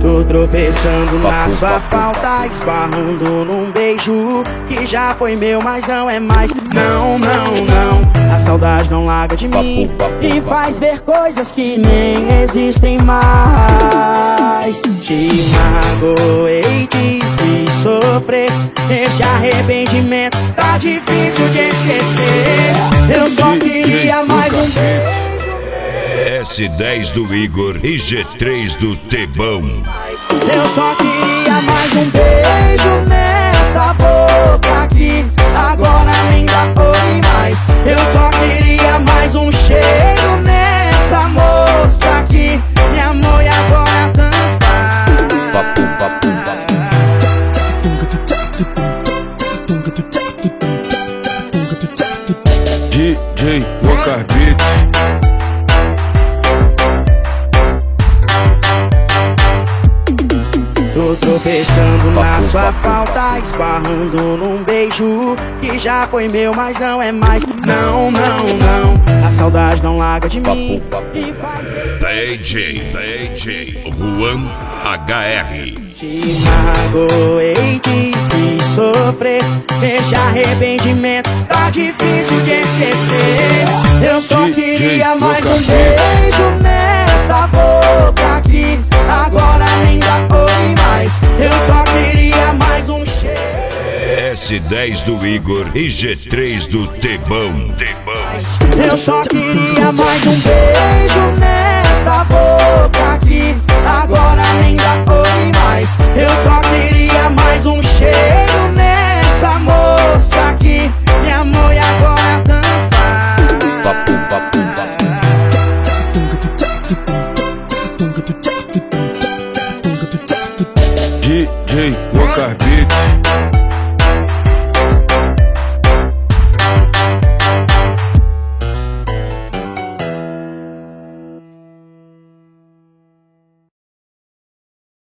Tô tropeçando na sua falta, esbarrando num beijo que já foi meu, mas não é mais. Não, não, não, a saudade não larga de mim e faz ver coisas que nem existem mais. Te magoei, te fiz sofrer, esse arrependimento tá difícil de esquecer. Eu só queria mais um beijo. S10 do Igor e G3 do Tebão. Eu só queria mais um beijo nessa boca aqui. Agora nem dá oi mais. Eu só queria mais um cheiro nessa moça aqui. Me amor e agora DJ Walker Beat. Tô tropeçando na sua falta, esbarrando num beijo que já foi meu, mas não é mais. Não, não, não, a saudade não larga de mim e faz... DJ Juan HR. Te magoei, te fiz sofrer, esse arrependimento tá difícil de esquecer. Eu só queria mais um beijo nessa boca aqui. Agora nem dá oi mais. Eu só queria mais um cheiro. S10 do Igor e G3 do Tebão. Eu só queria mais um beijo nessa boca aqui. Agora nem dá oi mais. Eu só queria mais um cheiro nessa moça aqui. Me amor e agora DJ Walker Beat.